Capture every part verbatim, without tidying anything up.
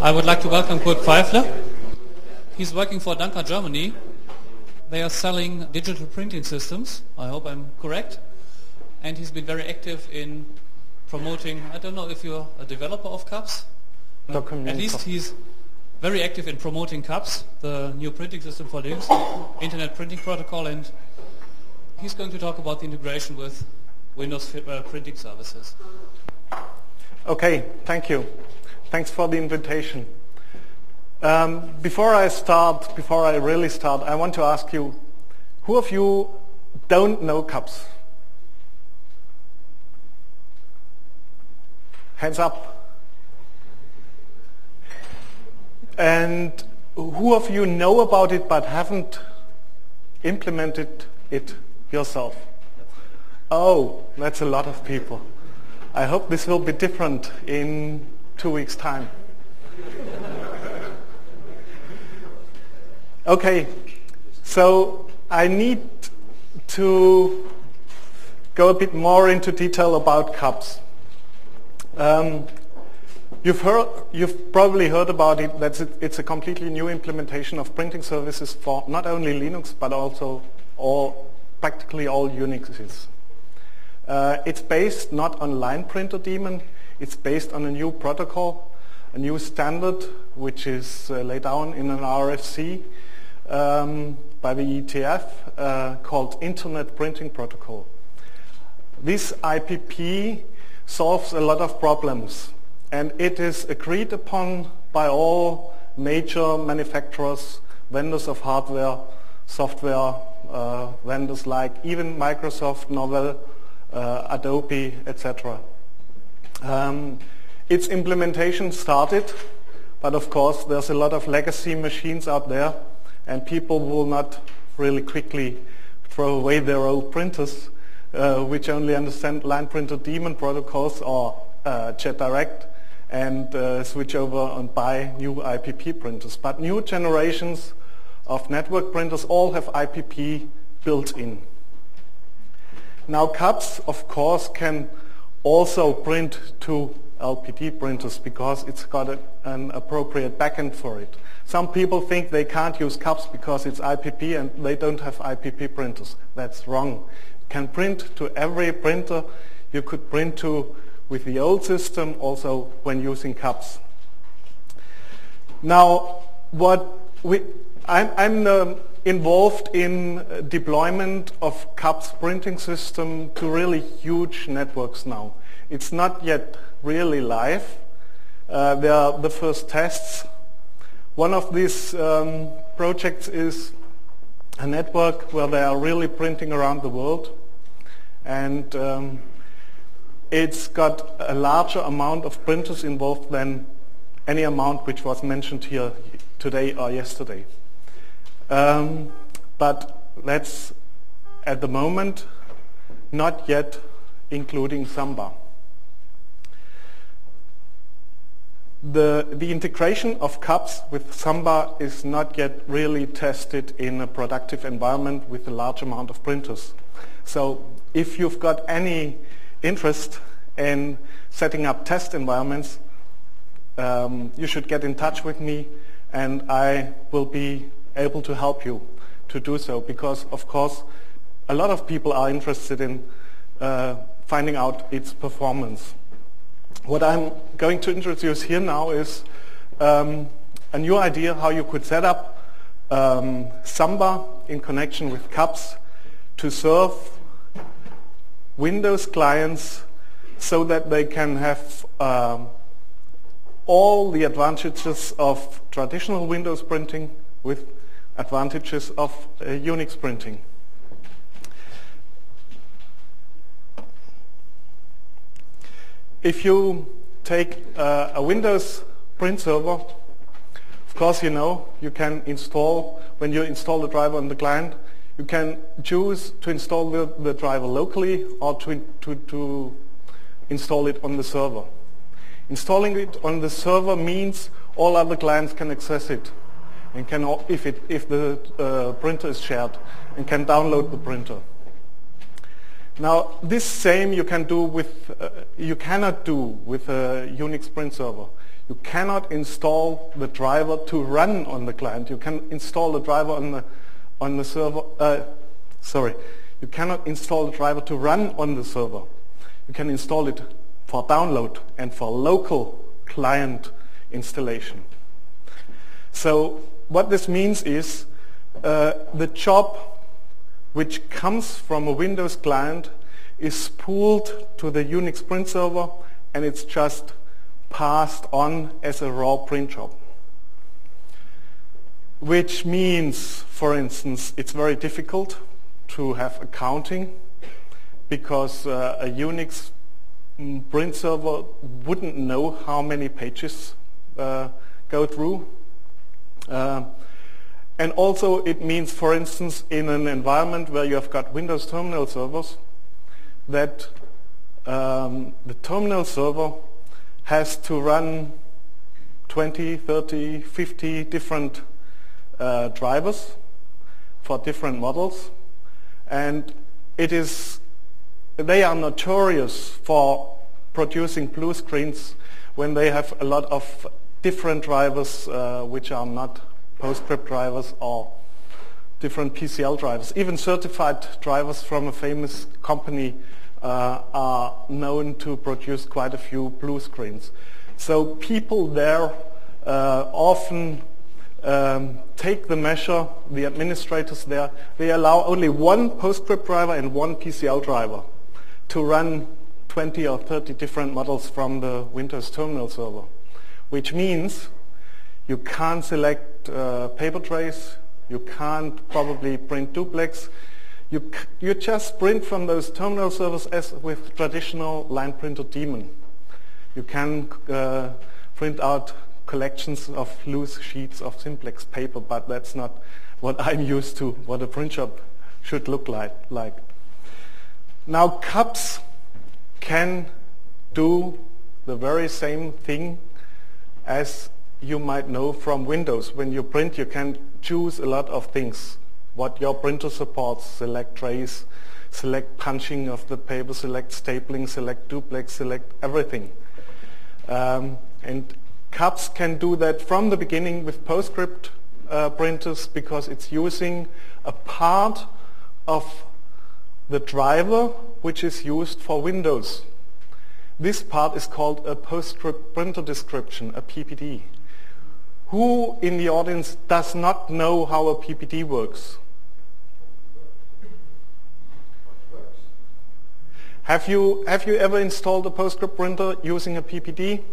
I would like to welcome Kurt Pfeifler. He's working for Danka Germany. They are selling digital printing systems. I hope I'm correct. And he's been very active in promoting, I don't know if you're a developer of CUPS. At least he's very active in promoting CUPS, the new printing system for Linux, Internet Printing Protocol, and he's going to talk about the integration with Windows uh, printing services. Okay, thank you. Thanks for the invitation. Um, before I start, before I really start, I want to ask you, who of you don't know CUPS? Hands up. And who of you know about it but haven't implemented it yourself? Oh, that's a lot of people. I hope this will be different in two weeks' time. Okay, so I need to go a bit more into detail about CUPS. Um, you've heard, you've probably heard about it. That it's a completely new implementation of printing services for not only Linux but also all, practically all Unixes. Uh, it's based not on line printer daemon. It's based on a new protocol, a new standard, which is uh, laid down in an R F C um, by the E T F uh, called Internet Printing Protocol. This I P P solves a lot of problems, and it is agreed upon by all major manufacturers, vendors of hardware, software, uh, vendors like even Microsoft, Novell, uh, Adobe, et cetera. Um, its implementation started, but of course there's a lot of legacy machines out there, and people will not really quickly throw away their old printers, uh, which only understand line printer daemon protocols or uh, JetDirect, and uh, switch over and buy new I P P printers. But new generations of network printers all have I P P built in. Now CUPS, of course, can also print to L P D printers because it's got a, an appropriate backend for it. Some people think they can't use CUPS because it's I P P and they don't have I P P printers. That's wrong. You can print to every printer you could print to with the old system, also when using CUPS. Now, what we, I'm, I'm um, involved in deployment of CUPS printing system to really huge networks now. It's not yet really live. Uh, there are the first tests. One of these um, projects is a network where they are really printing around the world, and um, it's got a larger amount of printers involved than any amount which was mentioned here today or yesterday. Um, but that's, at the moment, not yet including Samba. The, the integration of CUPS with Samba is not yet really tested in a productive environment with a large amount of printers. So if you've got any interest in setting up test environments, um, you should get in touch with me, and I will be able to help you to do so, because of course a lot of people are interested in uh, finding out its performance. What I'm going to introduce here now is um, a new idea how you could set up um, Samba in connection with CUPS to serve Windows clients so that they can have um, all the advantages of traditional Windows printing with advantages of uh, Unix printing. If you take uh, a Windows print server, of course you know you can install, when you install the driver on the client, you can choose to install the, the driver locally or to, to, to install it on the server. Installing it on the server means all other clients can access it, and can, if, it, if the uh, printer is shared, and can download the printer. Now, this same you can do with, uh, you cannot do with a Unix print server. You cannot install the driver to run on the client. You can install the driver on the on the server. Uh, sorry, you cannot install the driver to run on the server. You can install it for download and for local client installation. So what this means is uh, the job which comes from a Windows client is spooled to the Unix print server, and it's just passed on as a raw print job. Which means, for instance, it's very difficult to have accounting, because uh, a Unix print server wouldn't know how many pages uh, go through. Uh, and also it means, for instance, in an environment where you have got Windows terminal servers, that um, the terminal server has to run twenty, thirty, fifty different uh, drivers for different models, and it is they are notorious for producing blue screens when they have a lot of different drivers uh, which are not PostScript drivers or different P C L drivers. Even certified drivers from a famous company uh, are known to produce quite a few blue screens. So people there uh, often um, take the measure, the administrators there, they allow only one PostScript driver and one P C L driver to run twenty or thirty different models from the Windows terminal server, which means you can't select uh, paper trays, you can't probably print duplex, you, c you just print from those terminal servers as with traditional line printer daemon. You can uh, print out collections of loose sheets of simplex paper, but that's not what I'm used to, what a print shop should look like. like. Now, cups can do the very same thing as you might know from Windows. When you print, you can choose a lot of things. What your printer supports, select trays, select punching of the paper, select stapling, select duplex, select everything. Um, and cups can do that from the beginning with PostScript uh, printers, because it's using a part of the driver which is used for Windows. This part is called a PostScript printer description, a P P D. Who in the audience does not know how a P P D works? Have you, have you ever installed a PostScript printer using a P P D?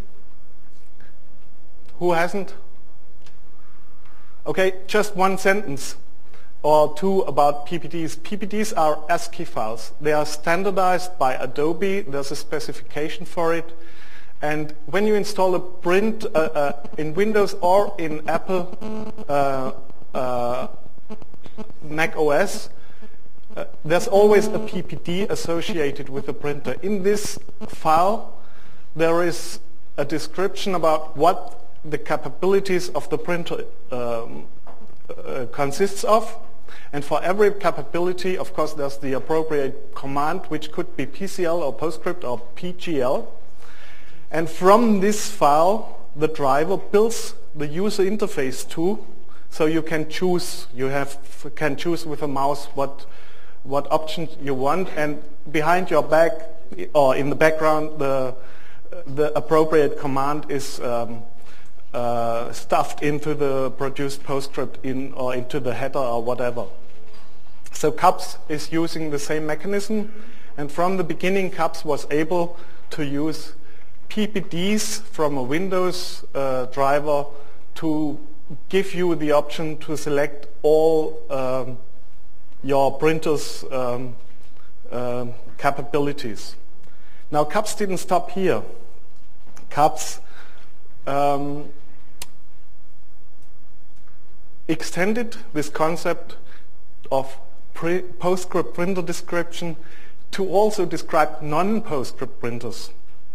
Who hasn't? Okay, just one sentence or two about P P Ds. P P Ds are ASCII files. They are standardized by Adobe. There's a specification for it. And when you install a print uh, uh, in Windows or in Apple uh, uh, Mac O S, uh, there's always a P P D associated with the printer. In this file, there is a description about what the capabilities of the printer um, uh, consists of. And for every capability, of course, there's the appropriate command, which could be P C L or PostScript or P G L. And from this file, the driver builds the user interface too, so you can choose. You have can choose with a mouse what what option you want, and behind your back or in the background, the the appropriate command is um, uh, stuffed into the produced PostScript in or into the header or whatever. So cups is using the same mechanism, and from the beginning, cups was able to use P P Ds from a Windows uh, driver to give you the option to select all um, your printer's um, uh, capabilities. Now, cups didn't stop here. Cups um, extended this concept of pre PostScript printer description to also describe non-PostScript printers.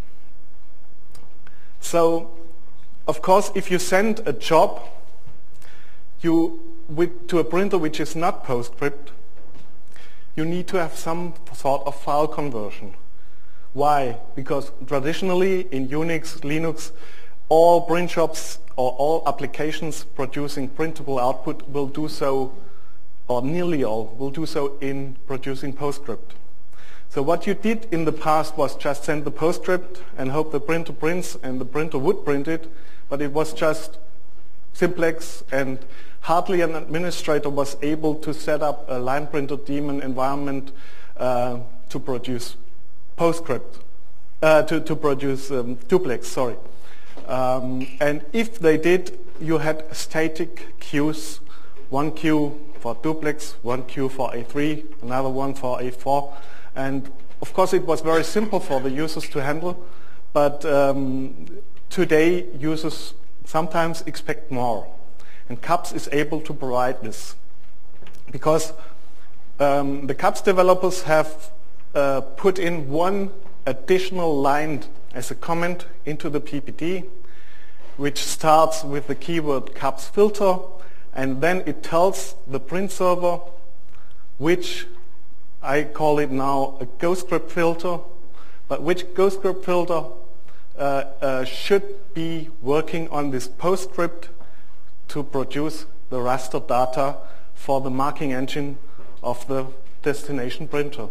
So, of course, if you send a job you, with, to a printer which is not PostScript, you need to have some sort of file conversion. Why? Because traditionally in Unix, Linux, all print shops or all applications producing printable output will do so, or nearly all, will do so in producing PostScript. So what you did in the past was just send the PostScript and hope the printer prints and the printer would print it, but it was just simplex, and hardly an administrator was able to set up a line printer daemon environment uh, to produce PostScript, uh, to, to produce um, duplex, sorry. Um, and if they did, you had static queues, one queue for duplex, one queue for A three, another one for A four. And of course it was very simple for the users to handle, but um, today users sometimes expect more. And CUPS is able to provide this. Because um, the CUPS developers have uh, put in one additional line as a comment into the P P D, which starts with the keyword CUPS filter, and then it tells the print server which, I call it now a GoScript filter, but which GoScript filter uh, uh, should be working on this PostScript to produce the raster data for the marking engine of the destination printer.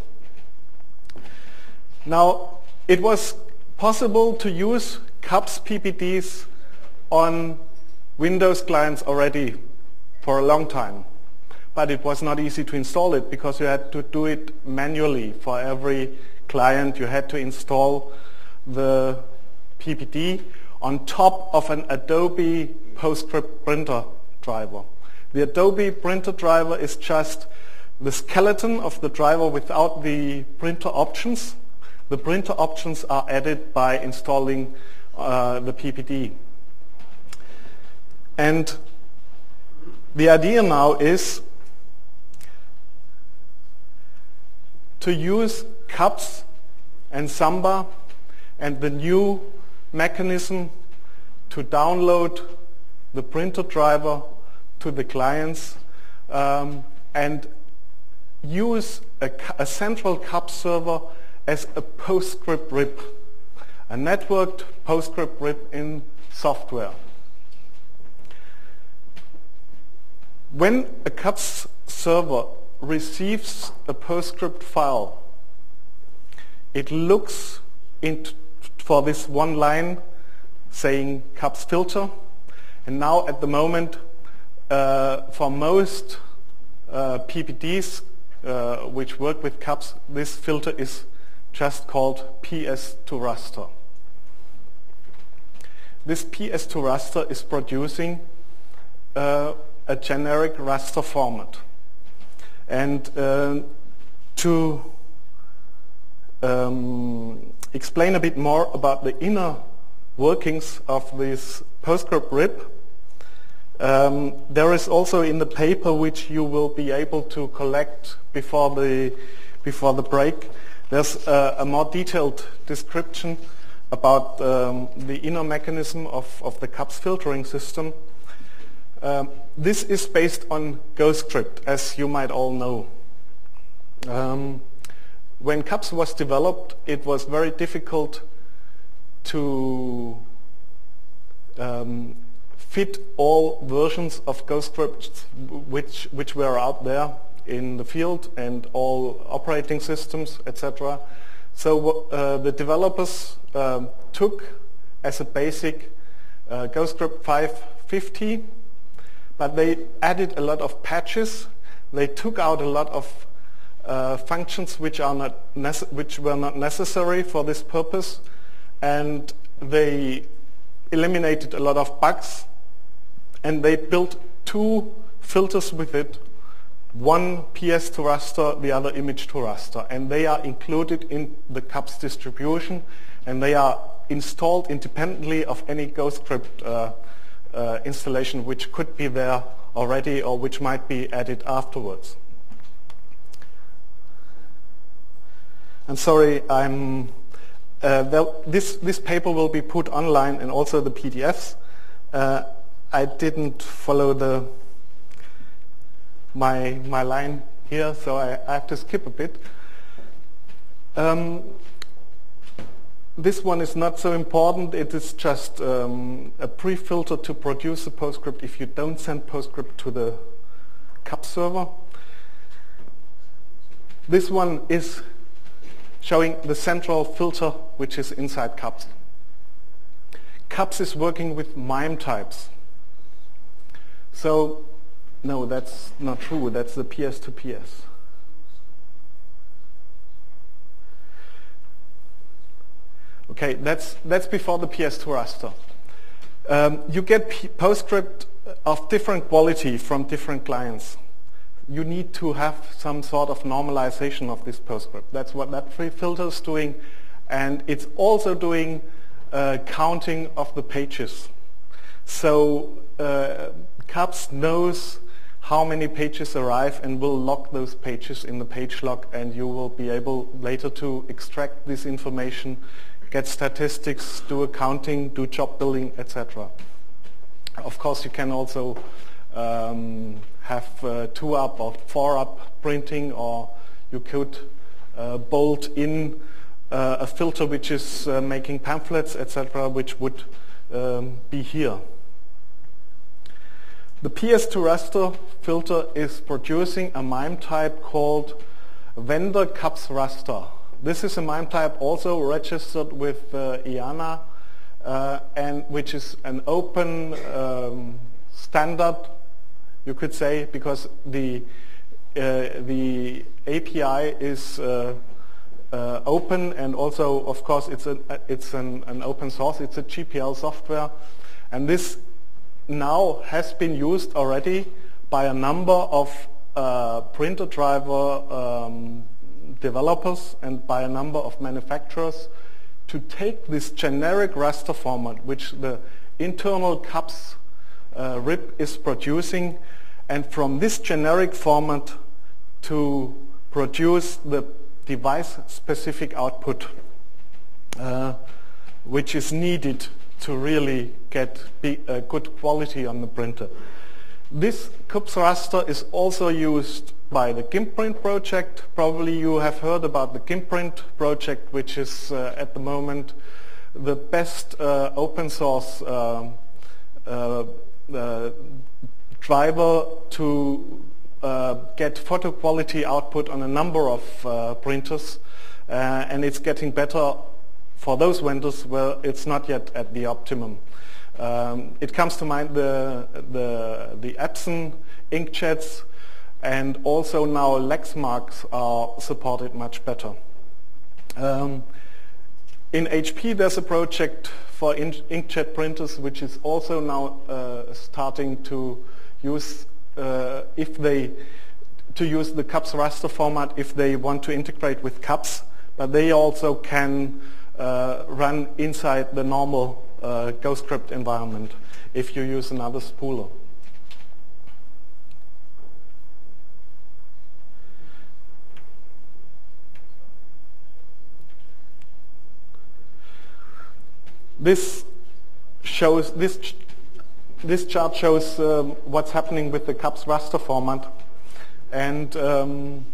Now, it was possible to use CUPS P P Ds on Windows clients already for a long time. But it was not easy to install it because you had to do it manually. For every client, you had to install the P P D on top of an Adobe PostScript printer driver. The Adobe printer driver is just the skeleton of the driver without the printer options. The printer options are added by installing uh, the P P D. And the idea now is to use CUPS and Samba and the new mechanism to download the printer driver to the clients um, and use a, a central CUPS server as a PostScript R I P, a networked PostScript R I P in software. When a CUPS server receives a PostScript file, it looks into, for this one line saying CUPS filter, and now at the moment uh, for most uh, P P Ds uh, which work with CUPS, this filter is just called P S to raster. This P S to raster is producing uh, a generic raster format. And uh, to um, explain a bit more about the inner workings of this PostScript R I P, um, there is also in the paper, which you will be able to collect before the before the break, there's a, a more detailed description about um, the inner mechanism of, of the CUPS filtering system. Um, this is based on GoScript, as you might all know. Um, when CUPS was developed, it was very difficult to um, fit all versions of GoScript which, which were out there in the field and all operating systems, et cetera. So uh, the developers uh, took as a basic uh, GoScript five fifty, but they added a lot of patches. They took out a lot of uh, functions which are not which were not necessary for this purpose, and they eliminated a lot of bugs. And they built two filters with it, one P S to raster, the other image to raster, and they are included in the CUPS distribution, and they are installed independently of any GoScript uh, uh, installation which could be there already or which might be added afterwards. I'm sorry, I'm, uh, there, this, this paper will be put online and also the P D Fs. Uh, I didn't follow the my my line here, so I, I have to skip a bit. Um, this one is not so important. It is just um, a pre-filter to produce a PostScript if you don't send PostScript to the C U P server. This one is showing the central filter which is inside C U P S. C U P S is working with MIME types. So, no, that's not true. That's the P S to P S. Okay, that's, that's before the P S to raster. Um, you get P PostScript of different quality from different clients. You need to have some sort of normalization of this PostScript. That's what that free filter is doing. And it's also doing uh, counting of the pages. So uh, C U P S knows how many pages arrive and will log those pages in the page log, and you will be able later to extract this information, get statistics, do accounting, do job billing, et cetera. Of course, you can also um, have uh, two-up or four-up printing, or you could uh, bolt in uh, a filter which is uh, making pamphlets, et cetera, which would um, be here. The P S to raster filter is producing a MIME type called vendor C U P S raster. This is a MIME type also registered with uh, I A N A, uh, and which is an open um, standard, you could say, because the uh, the A P I is uh, uh, open, and also, of course, it's an it's an, an open source. It's a G P L software, and this now has been used already by a number of uh, printer driver um, developers and by a number of manufacturers to take this generic raster format, which the internal C U P S uh, R I P is producing, and from this generic format to produce the device-specific output, uh, which is needed to really get a good quality on the printer. This C U P S raster is also used by the GIMPrint project. Probably you have heard about the GIMPrint project, which is uh, at the moment the best uh, open source uh, uh, uh, driver to uh, get photo quality output on a number of uh, printers, uh, and it's getting better for those vendors where it's not yet at the optimum. Um, it comes to mind the, the, the Epson inkjets, and also now Lexmarks are supported much better. Um, in H P there's a project for in inkjet printers which is also now uh, starting to use uh, if they to use the C U P S raster format if they want to integrate with C U P S, but they also can uh, run inside the normal uh, GoScript environment if you use another spooler. This shows this ch this chart shows um, what's happening with the C U P S raster format, and um,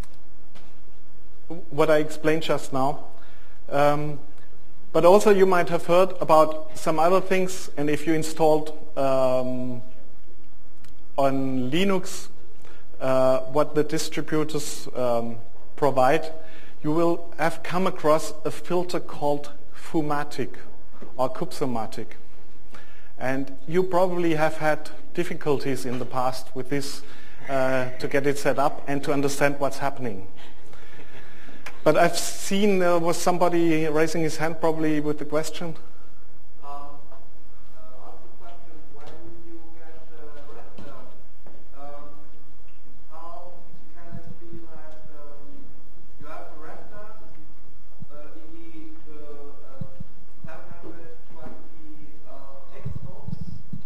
what I explained just now. Um, but also you might have heard about some other things, and if you installed um, on Linux uh, what the distributors um, provide, you will have come across a filter called Fumatic or Cupsomatic. And you probably have had difficulties in the past with this uh, to get it set up and to understand what's happening. But I've seen there was somebody raising his hand probably with the question. Um, uh, ask the question, when you get uh, raster, um, how can it be that um, you have a raster, uh, in the uh, seven hundred twenty uh, textbooks?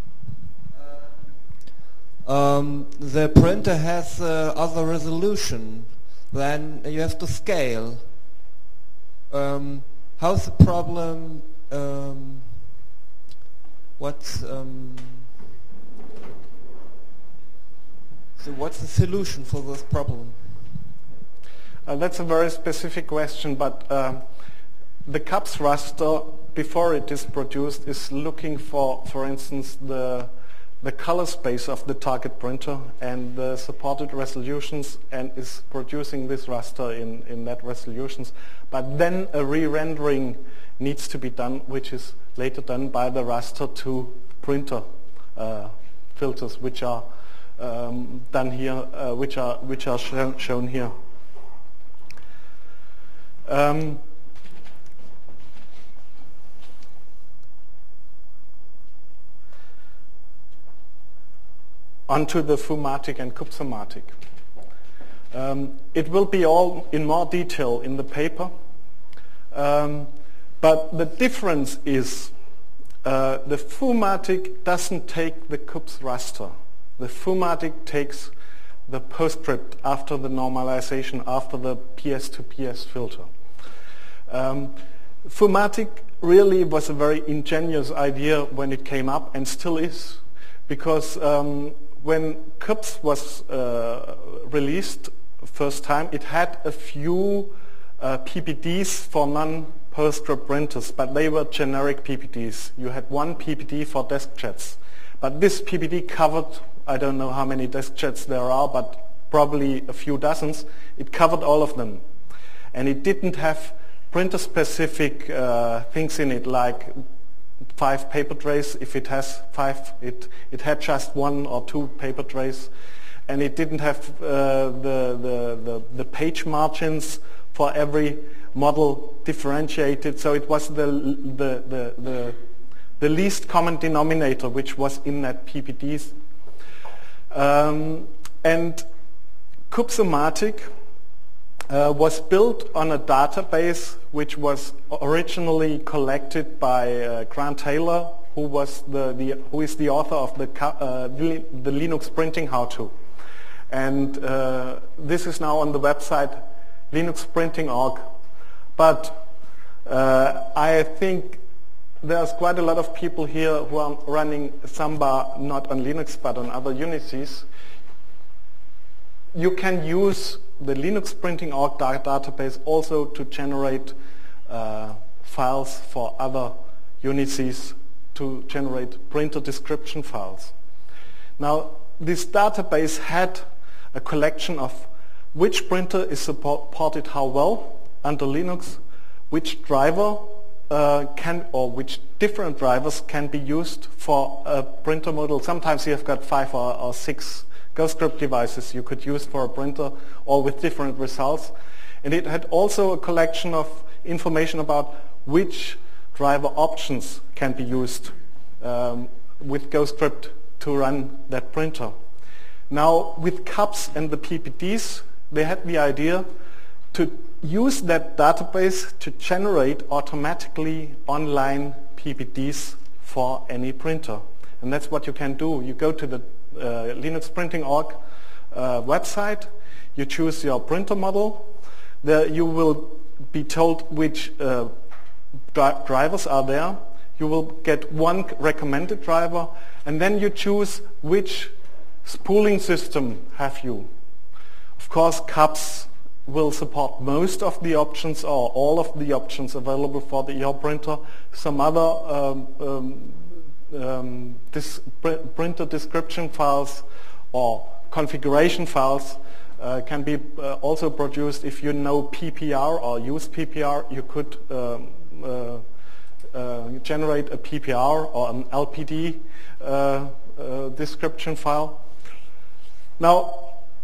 Uh, um, the printer has uh, other resolution. Then you have to scale. Um, how's the problem? Um, what's um, so? What's the solution for this problem? Uh, that's a very specific question, but uh, the CUPS raster, before it is produced, is looking for, for instance, the the color space of the target printer and the supported resolutions, and is producing this raster in, in that resolutions. But then a re-rendering needs to be done, which is later done by the raster to printer uh, filters, which are um, done here, uh, which are which are shown, shown here. Um, onto the Fumatic and Cupsomatic. Um, it will be all in more detail in the paper, um, but the difference is uh, the Fumatic doesn't take the CUPS raster. The Fumatic takes the postscript after the normalization, after the P S to P S filter. Um, Fumatic really was a very ingenious idea when it came up, and still is, because um, when CUPS was uh, released first time, it had a few uh, P P Ds for non-PostScript printers, but they were generic P P Ds. You had one P P D for DeskJets. But this P P D covered, I don't know how many DeskJets there are, but probably a few dozens. It covered all of them. And it didn't have printer-specific uh, things in it, like five paper trays. If it has five, it, it had just one or two paper trays. And it didn't have uh, the, the, the, the page margins for every model differentiated. So it was the, the, the, the, the least common denominator which was in that P P Ds. Um, and Cupsomatic uh, was built on a database which was originally collected by uh, Grant Taylor, who was the, the who is the author of the uh, the, the Linux printing how-to, and uh, this is now on the website linux printing dot org. But uh, I think there's quite a lot of people here who are running Samba not on Linux but on other Unices. You can use the linux printing dot org database also to generate uh, files for other Unices, to generate printer description files. Now, this database had a collection of which printer is supported how well under Linux, which driver uh, can, or which different drivers can be used for a printer model. Sometimes you have got five or, or six GhostScript devices you could use for a printer, all with different results. And it had also a collection of information about which driver options can be used um, with GhostScript to run that printer. Now, with CUPS and the P P Ds, they had the idea to use that database to generate automatically online P P Ds for any printer. And that's what you can do. You go to the uh, linux printing dot org uh, website, you choose your printer model, there you will be told which uh, dri drivers are there. You will get one recommended driver, and then you choose which spooling system have you. Of course, CUPS will support most of the options or all of the options available for the your printer. Some other um, um, um, this pr printer description files or configuration files uh, can be uh, also produced. If you know P P R or use P P R, you could um, uh, uh, generate a P P R or an L P D uh, uh, description file. Now,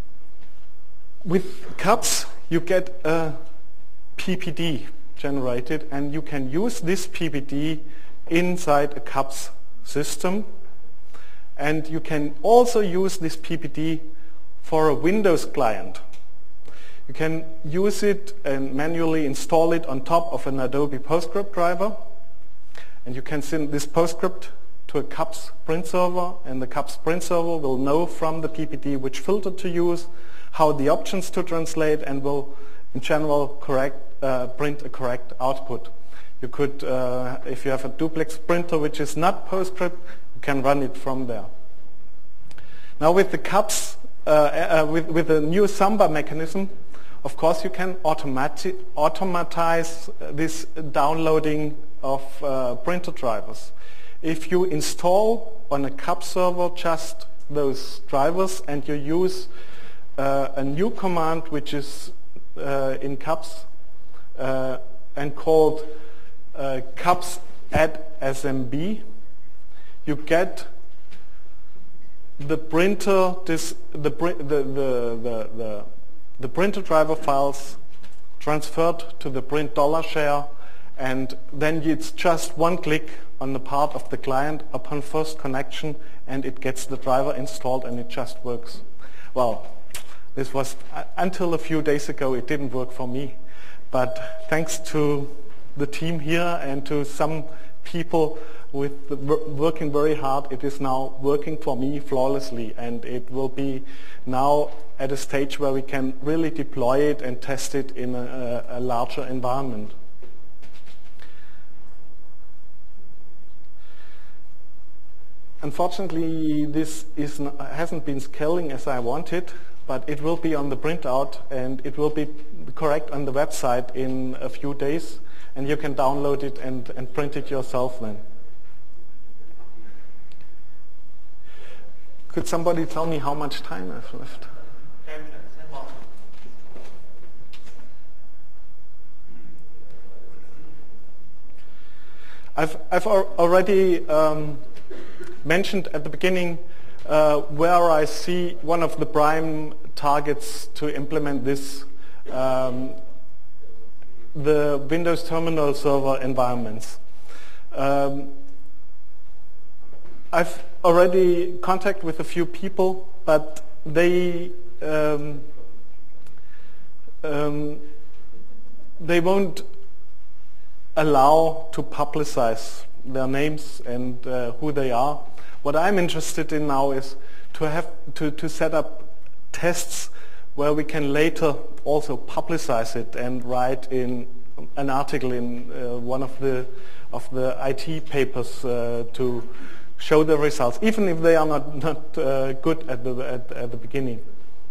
with CUPS, you get a P P D generated, and you can use this P P D inside a CUPS system. And you can also use this P P D for a Windows client. You can use it and manually install it on top of an Adobe PostScript driver. And you can send this PostScript to a CUPS print server, and the CUPS print server will know from the P P D which filter to use, how the options to translate, and will, in general, correct, uh, print a correct output. You could, uh, if you have a duplex printer which is not PostScript, you can run it from there. Now, with the CUPS, uh, uh, with, with the new Samba mechanism, of course you can automati automatize this downloading of uh, printer drivers. If you install on a C U P server just those drivers and you use uh, a new command which is uh, in C U P S uh, and called uh, C U P S add S M B, you get the printer this the, the, the, the, the, the printer driver files transferred to the print dollar share, and then it's just one click on the part of the client upon first connection, and it gets the driver installed and it just works. Well, this was uh, until a few days ago it didn't work for me, but thanks to the team here and to some people with the, working very hard, it is now working for me flawlessly, and it will be now at a stage where we can really deploy it and test it in a, a larger environment. Unfortunately, this is not, hasn't been scaling as I wanted, but it will be on the printout and it will be correct on the website in a few days, and you can download it and, and print it yourself then. Could somebody tell me how much time I've left? ten minutes. ten more. I've, I've al already um, mentioned at the beginning uh, where I see one of the prime targets to implement this, um, the Windows Terminal Server environments. Um, I've already contact with a few people, but they um, um, they won't allow to publicize their names and uh, who they are. What I'm interested in now is to have to, to set up tests where we can later also publicize it and write in an article in uh, one of the of the I T papers uh, to show the results, even if they are not not uh, good at the at, at the beginning.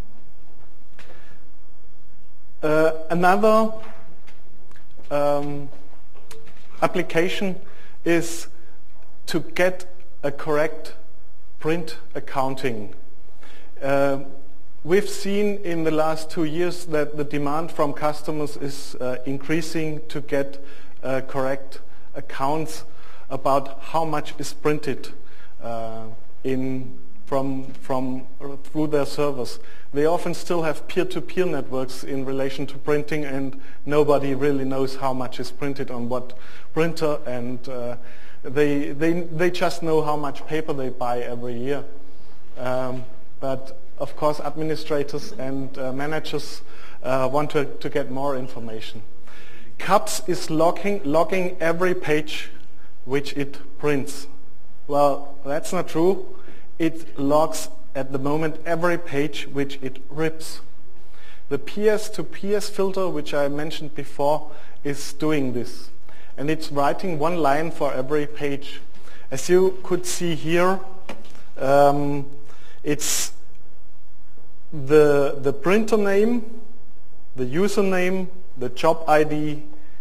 Uh, another um, application is to get a correct print accounting. Uh, we've seen in the last two years that the demand from customers is uh, increasing to get uh, correct accounts about how much is printed uh, in from from through their servers. They often still have peer-to-peer networks in relation to printing, and nobody really knows how much is printed on what printer, and uh, they they they just know how much paper they buy every year. Um, but of course, administrators and uh, managers uh, want to, to get more information. C U P S is logging logging every page which it prints. Well, that's not true. It logs at the moment every page which it rips. The peer-to-P S filter, which I mentioned before, is doing this. And it's writing one line for every page. As you could see here, um, it's the, the printer name, the username, the job I D,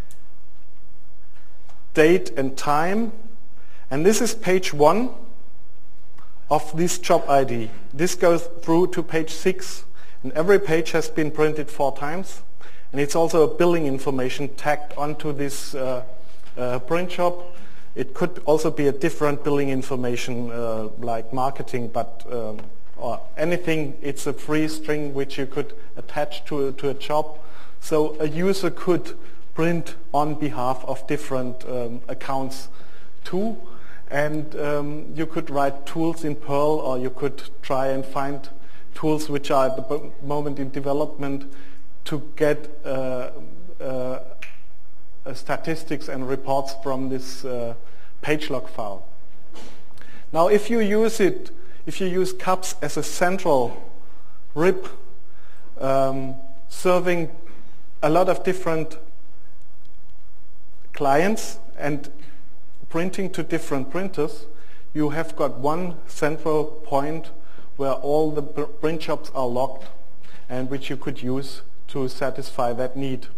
date and time, and this is page one of this job I D. This goes through to page six, and every page has been printed four times, and it's also a billing information tagged onto this uh, uh, print job. It could also be a different billing information uh, like marketing, but um, or anything. It's a free string which you could attach to, to a job, so a user could print on behalf of different um, accounts too. And um, you could write tools in Perl, or you could try and find tools which are at the moment in development to get uh, uh, uh, statistics and reports from this uh, page log file. Now, if you use it, if you use C U P S as a central R I P, um, serving a lot of different clients and printing to different printers, you have got one central point where all the print jobs are logged and which you could use to satisfy that need.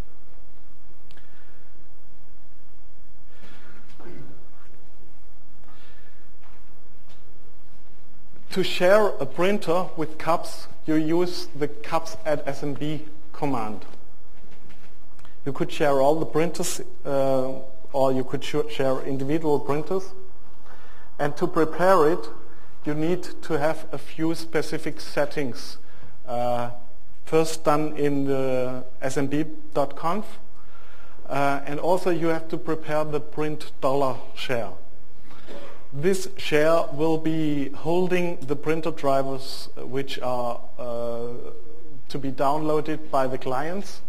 To share a printer with C U P S, you use the C U P S add S M B command. You could share all the printers, uh, or you could sh share individual printers. And to prepare it, you need to have a few specific settings. Uh, first done in the S M B dot conf, uh, and also you have to prepare the print dollar share. This share will be holding the printer drivers which are uh, to be downloaded by the clients.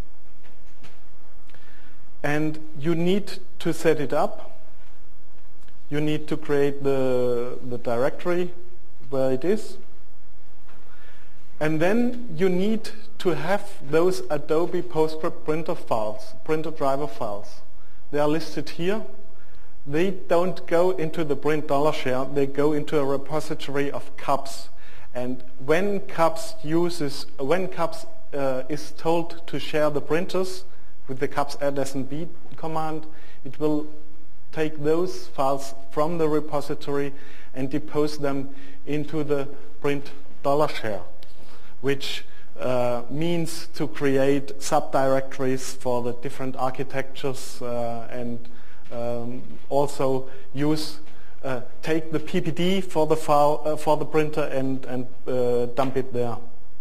And you need to set it up. You need to create the, the directory where it is. And then you need to have those Adobe PostScript printer files, printer driver files. They are listed here. They don't go into the print dollar share, they go into a repository of C U P S. And when C U P S uses, when C U P S uh, is told to share the printers with the C U P S add S M B command, it will take those files from the repository and depose them into the print dollar share, which uh, means to create subdirectories for the different architectures uh, and Um, also use uh, take the P P D for the file uh, for the printer and and uh, dump it there.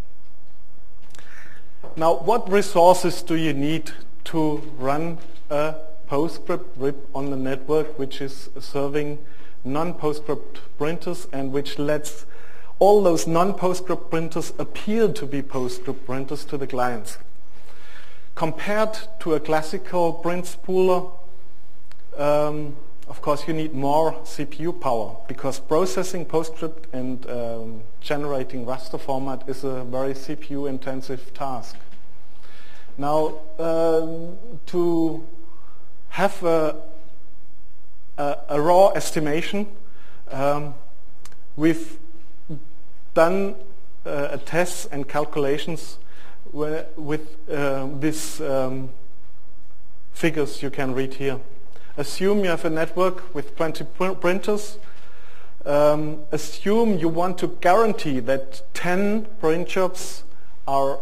Now, what resources do you need to run a PostScript R I P on the network which is serving non-PostScript printers and which lets all those non-PostScript printers appear to be PostScript printers to the clients? Compared to a classical print spooler, Um, of course, you need more C P U power because processing PostScript and um, generating raster format is a very C P U-intensive task. Now, uh, to have a, a, a raw estimation, um, we've done uh, a tests and calculations where, with uh, these um, figures you can read here. Assume you have a network with twenty pr printers. Um, assume you want to guarantee that ten print jobs are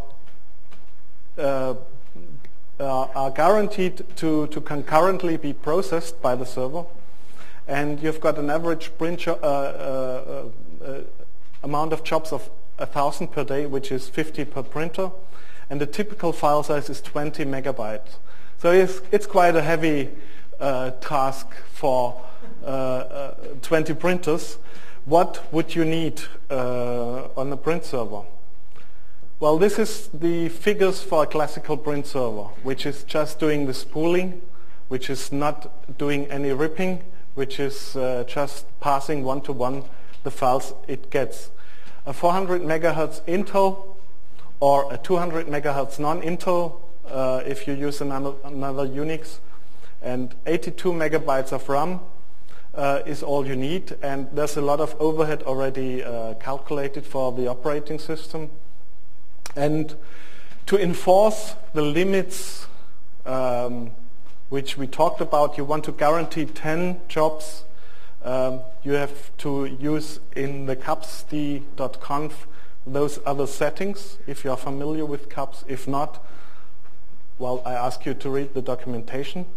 uh, uh, are guaranteed to, to concurrently be processed by the server. And you've got an average print uh, uh, uh, amount of jobs of one thousand per day, which is fifty per printer. And the typical file size is twenty megabytes. So it's, it's quite a heavy Uh, task for uh, uh, twenty printers. What would you need uh, on a print server? Well, this is the figures for a classical print server, which is just doing the spooling, which is not doing any ripping, which is uh, just passing one-to-one the files it gets. A four hundred megahertz Intel or a two hundred megahertz non-Intel uh, if you use another, another Unix, and eighty-two megabytes of RAM uh, is all you need, and there's a lot of overhead already uh, calculated for the operating system. And to enforce the limits um, which we talked about, you want to guarantee ten jobs. Um, you have to use in the C U P S D dot conf those other settings if you are familiar with C U P S. If not, well, I ask you to read the documentation.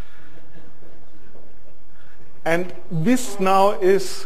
And this now is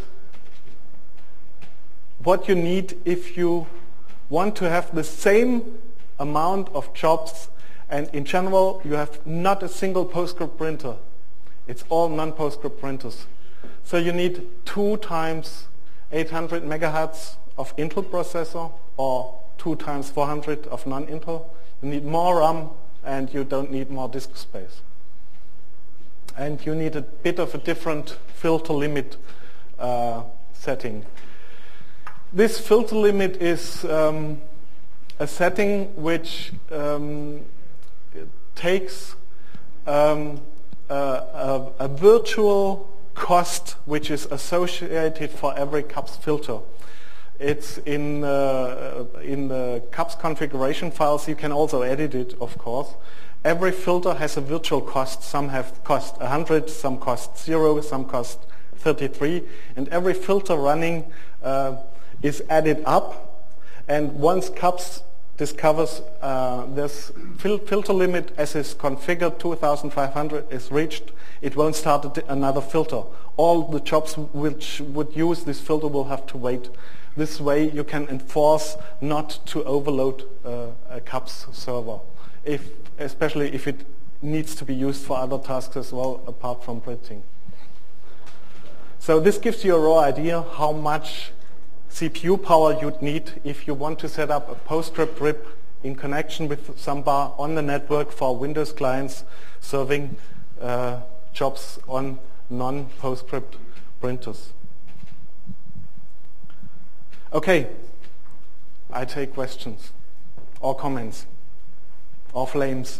what you need if you want to have the same amount of jobs, and in general you have not a single PostScript printer. It's all non-PostScript printers. So you need two times eight hundred megahertz of Intel processor or two times four hundred of non-Intel. You need more RAM and you don't need more disk space. And you need a bit of a different filter limit uh, setting. This filter limit is um, a setting which um, takes um, a, a, a virtual cost which is associated for every C U P S filter. It's in uh, in the C U P S configuration files. You can also edit it, of course. Every filter has a virtual cost. Some have cost one hundred, some cost zero, some cost thirty-three, and every filter running uh, is added up. And once C U P S discovers uh, this fil filter limit as is configured, two thousand five hundred is reached, it won't start another filter. All the jobs which would use this filter will have to wait. This way you can enforce not to overload uh, a C U P S server, if, especially if it needs to be used for other tasks as well, apart from printing. So this gives you a raw idea how much C P U power you'd need if you want to set up a PostScript R I P in connection with Samba on the network for Windows clients serving uh, jobs on non-PostScript printers. Okay, I take questions or comments or flames.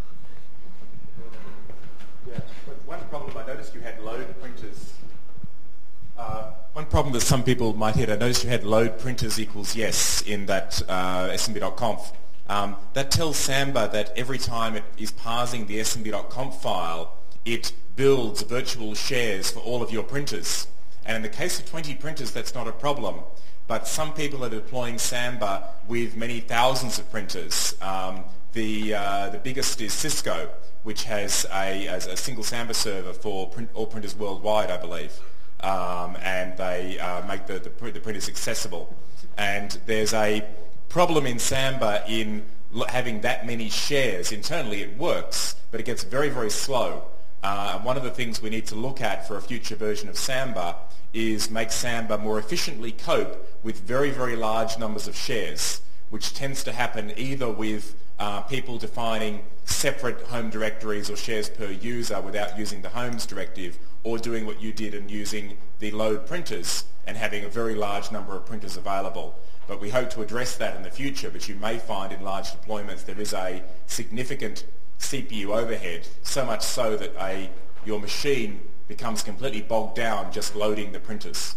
Yeah, one problem I noticed you had load printers. Uh, one problem that some people might hit, I noticed you had load printers equals yes in that uh, S M B dot conf. Um, that tells Samba that every time it is parsing the S M B dot conf file, it builds virtual shares for all of your printers. And in the case of twenty printers, that's not a problem. But some people are deploying Samba with many thousands of printers. Um, the, uh, the biggest is Cisco, which has a, a single Samba server for print, all printers worldwide, I believe. Um, and they uh, make the, the, the printers accessible. And there's a problem in Samba in having that many shares. Internally it works, but it gets very, very slow. Uh, and one of the things we need to look at for a future version of Samba is make Samba more efficiently cope with very, very large numbers of shares, which tends to happen either with uh, people defining separate home directories or shares per user without using the homes directive, or doing what you did and using the load printers and having a very large number of printers available. But we hope to address that in the future, but you may find in large deployments there is a significant C P U overhead, so much so that a, your machine becomes completely bogged down just loading the printers.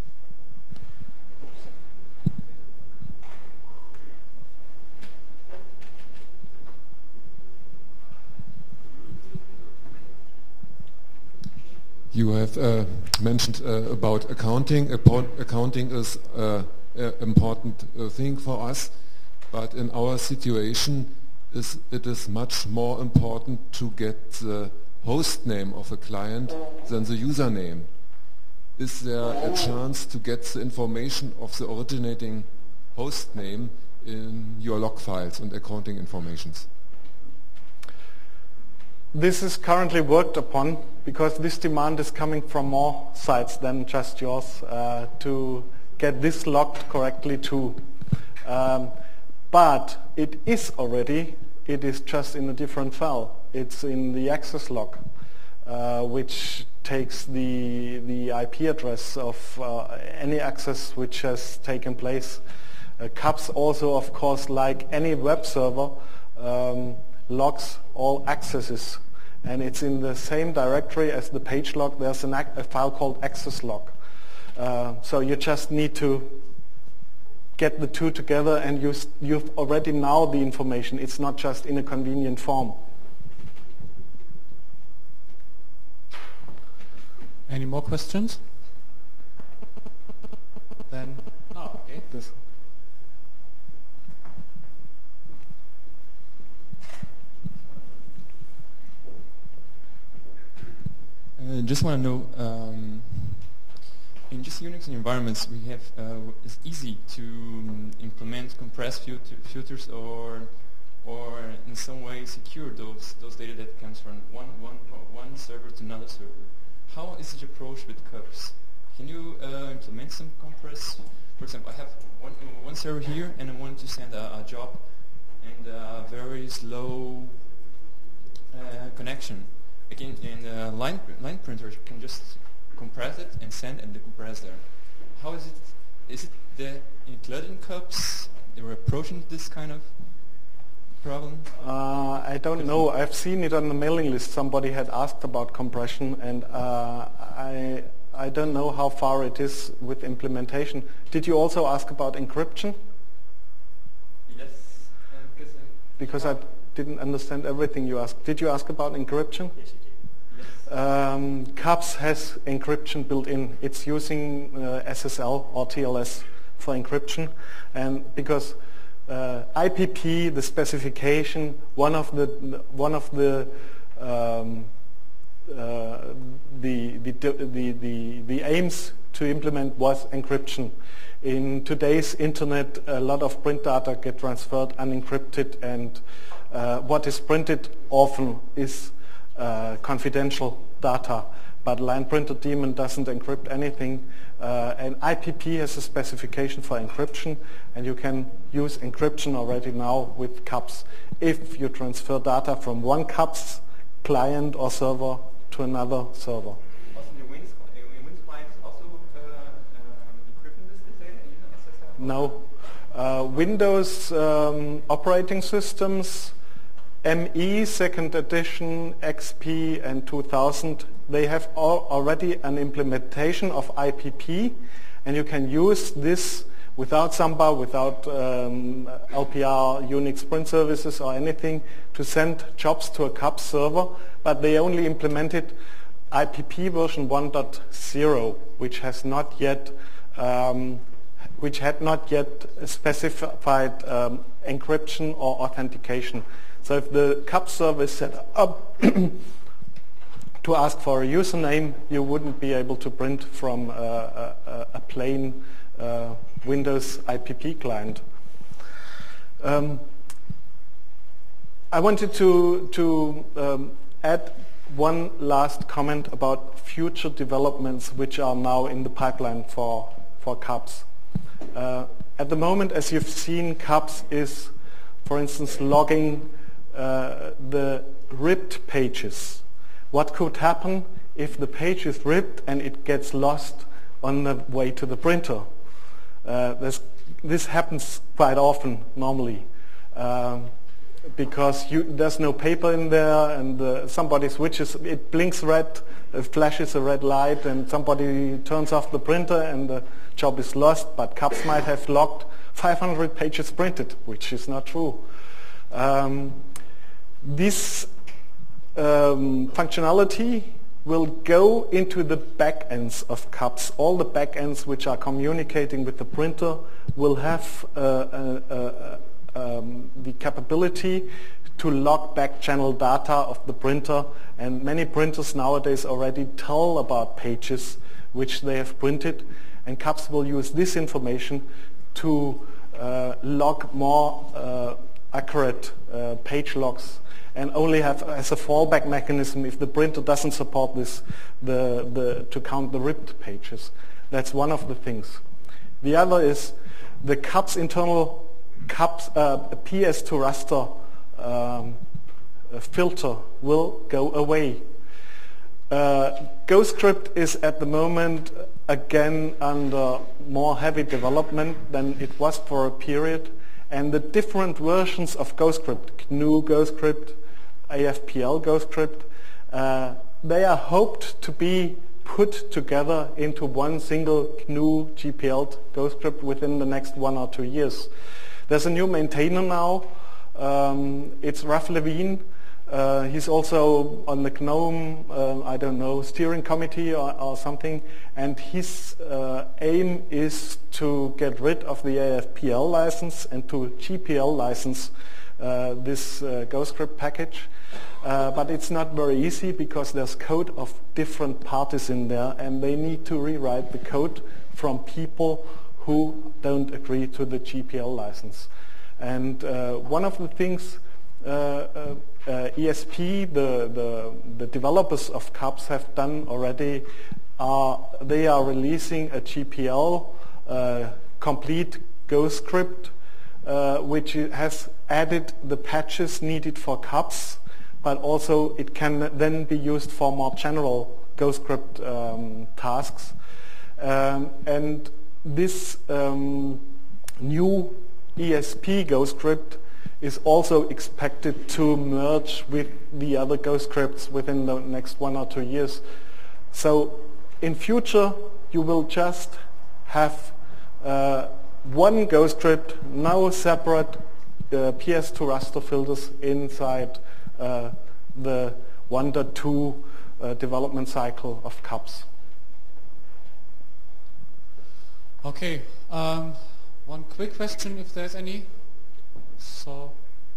You have uh, mentioned uh, about accounting. Accounting is uh, an important uh, thing for us, but in our situation, is it is much more important to get the host name of a client than the username. Is there a chance to get the information of the originating host name in your log files and accounting informations? This is currently worked upon because this demand is coming from more sites than just yours uh, to get this logged correctly too. Um, but it is already, it is just in a different file. It's in the access log, uh, which takes the, the I P address of uh, any access which has taken place. Uh, C U P S also, of course, like any web server, um, logs all accesses. And it's in the same directory as the page log. There's an ac a file called access log. Uh, so you just need to get the two together, and you you've already now the information. It's not just in a convenient form. Any more questions? Then, no, okay. This. I uh, just want to know, um, in just Unix environments, we have uh, it's easy to um, implement compressed filter, filters, or or in some way secure those those data that comes from one one one server to another server. How is the approach with C U P S? Can you uh, implement some compress? For example, I have one one server here, and I want to send a, a job, and a very slow uh, connection. Again, in uh, line line printers, you can just compress it and send and decompress there. How is it? Is it the included in C U P S? They were approaching this kind of problem? Uh, I don't know. I've seen it on the mailing list. Somebody had asked about compression, and uh, I I don't know how far it is with implementation. Did you also ask about encryption? Yes, uh, because, uh, Because I didn't understand everything you asked. Did you ask about encryption? yes, you did. Yes. Um, CUPS has encryption built in. It's using uh, S S L or T L S for encryption, and because uh, I P P, the specification, one of the one of the um, uh, the, the, the the the aims to implement was encryption. In today's internet, a lot of print data get transferred unencrypted, and uh, what is printed often is uh, confidential data. But Line Printer Daemon doesn't encrypt anything. Uh, and I P P has a specification for encryption, and you can use encryption already now with CUPS if you transfer data from one CUPS client or server to another server. Also, the Windows, uh, Windows client is also uh, um, encrypting this data using S S L? No. Uh, Windows um, operating systems, M E second edition, X P and two thousand, they have all already an implementation of I P P, and you can use this without Samba, without um, L P R, Unix print services or anything to send jobs to a CUPS server, but they only implemented I P P version one point zero, which has not yet um, which had not yet specified um, encryption or authentication. So if the CUPS server is set up to ask for a username, you wouldn't be able to print from uh, a, a plain uh, Windows I P P client. Um, I wanted to, to um, add one last comment about future developments which are now in the pipeline for, for CUPS. Uh, at the moment, as you've seen, CUPS is, for instance, logging uh, the ripped pages. What could happen if the page is ripped and it gets lost on the way to the printer? Uh, this happens quite often, normally, um, because you, there's no paper in there, and uh, somebody switches, it blinks red, it flashes a red light, and somebody turns off the printer and the job is lost, but CUPS might have logged five hundred pages printed, which is not true. Um, this um, functionality will go into the backends of CUPS. All the backends which are communicating with the printer will have uh, uh, uh, um, the capability to log back channel data of the printer, and many printers nowadays already tell about pages which they have printed, and CUPS will use this information to uh, log more uh, accurate uh, page logs, and only have as a fallback mechanism if the printer doesn't support this, the, the, to count the ripped pages. That's one of the things. The other is the CUPS internal CUPS, uh, P S two raster um, filter will go away. Uh, Ghostscript is at the moment again under more heavy development than it was for a period, and the different versions of Ghostscript, G N U Ghostscript, A F P L Ghostscript, uh, they are hoped to be put together into one single G N U G P L Ghostscript within the next one or two years. There's a new maintainer now. Um, it's Ralph Levine. Uh, he's also on the GNOME, uh, I don't know, steering committee or, or something, and his uh, aim is to get rid of the A F P L license and to G P L license uh, this uh, Ghostscript package. Uh, but it's not very easy because there's code of different parties in there, and they need to rewrite the code from people who don't agree to the G P L license. And uh, one of the things uh, uh, uh, E S P, the, the, the developers of CUPS have done already, are they are releasing a G P L uh, complete Ghostscript, uh, which has added the patches needed for CUPS, but also it can then be used for more general Ghostscript um, tasks. Um, and this um, new E S P Ghostscript is also expected to merge with the other Ghostscripts within the next one or two years. So in future, you will just have uh, one GoScript, no separate uh, P S two raster filters inside uh, the one point two uh, development cycle of C U P S. Okay, um, one quick question if there's any. So.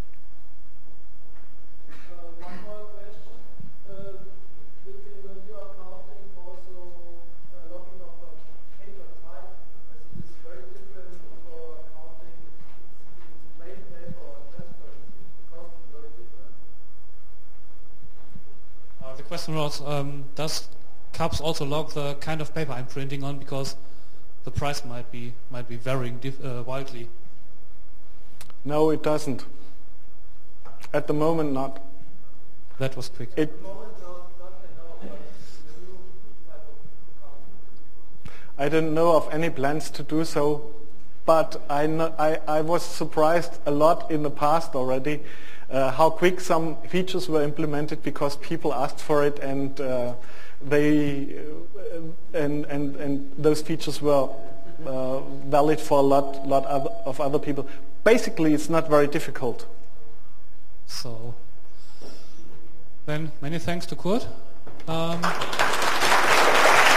One more question. Uh, When you are counting also uh, logging of a paper type, as it is very different for counting plain paper or transparency. The cost is very different. Uh, the question was, um, does C U P S also log the kind of paper I'm printing on, because the price might be might be varying dif uh, wildly. No, it doesn't. At the moment, not. That was quick. It, I didn't know of any plans to do so, but I, know, I, I was surprised a lot in the past already uh, how quick some features were implemented because people asked for it, and uh, they uh, and, and and those features were uh, valid for a lot lot other, of other people. Basically, it's not very difficult. So then, many thanks to Kurt. Um,